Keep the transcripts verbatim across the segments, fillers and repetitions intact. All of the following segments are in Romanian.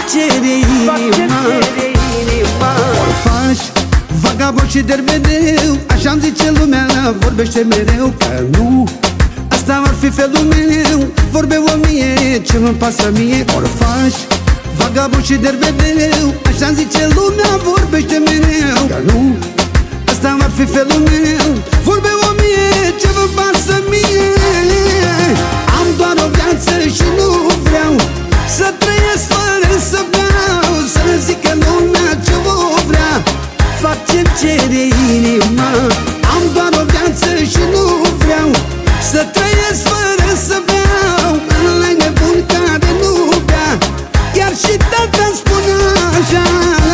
cere inima. Ori faci vagabond și derbeneu, așa-mi zice lumea, vorbește mereu că nu, asta ar fi felul meu. Vorbe o mie, ce-mi pasă mie. Ori faci vagabond și derbeneu, așa-mi zice lumea, vorbește mereu că nu, asta ar fi felul meu. Vorbe o mie, ce-mi pasă mie. Am doar o viață și nu vreau să trăiesc fără să beau, să ne zică lumea ce o vrea, fac ce-mi cere inima. Am doar o viață și nu vreau să trăiesc fără să beau. Ăla-i nebun care nu bea, chiar și tata-mi spune așa.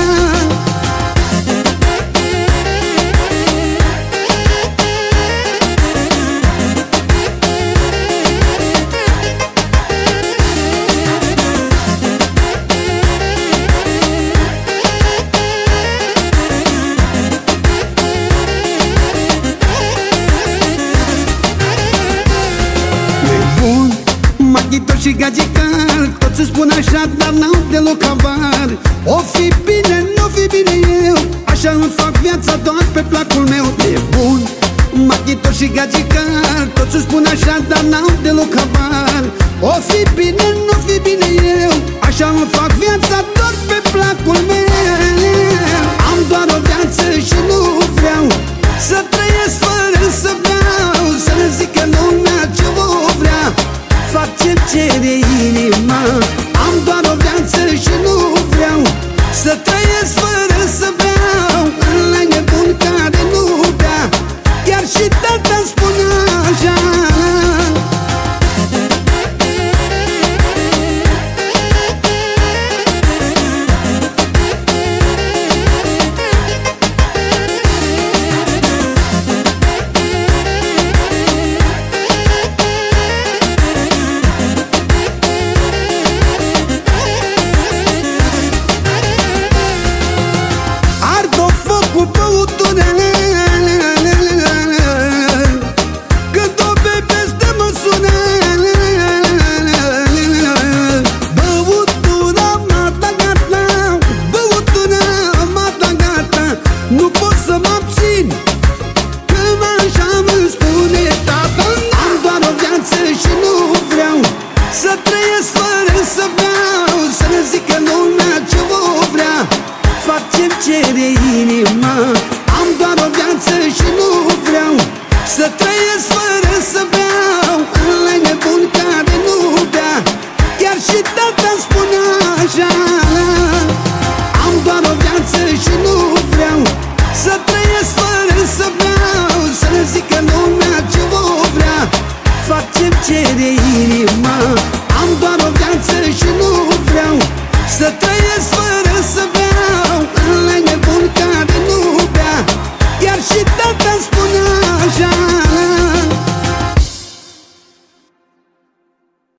Maghitor și gagicar, toți îți spun așa, dar n-au deloc habar. O fi bine, n-o fi bine eu, așa îmi fac viața doar pe placul meu. E bun, maghitor și gagicar, toți îți spun așa, dar n-au deloc habar. O fi bine, n-o fi bine eu, așa îmi fac viața doar pe placul meu. Am doar o viață și nu vreau să trăiesc fără să beau, să ne zică lumea ce o vrea, fac ce-mi cere inima. Am doar o viață și nu vreau să trăiesc fără să beau. Ăla-i nebun care nu bea, chiar și tata-mi spune așa. Nu pot să mă abțin, că așa îmi spune tata. Am doar o viață și nu vreau să trăiesc fără să beau, să ne zică lumea ce o vrea, fac ce-mi cere inima. Am doar o viață și nu vreau să trăiesc fără să beau. Ăla-i nebun care nu bea, chiar și tata-mi spune așa. Am doar o viață și nu vreau să trăiesc fără să beau, să ne zică lumea ce o vrea, fac ce-mi cere inima. Am doar o viață și nu vreau să trăiesc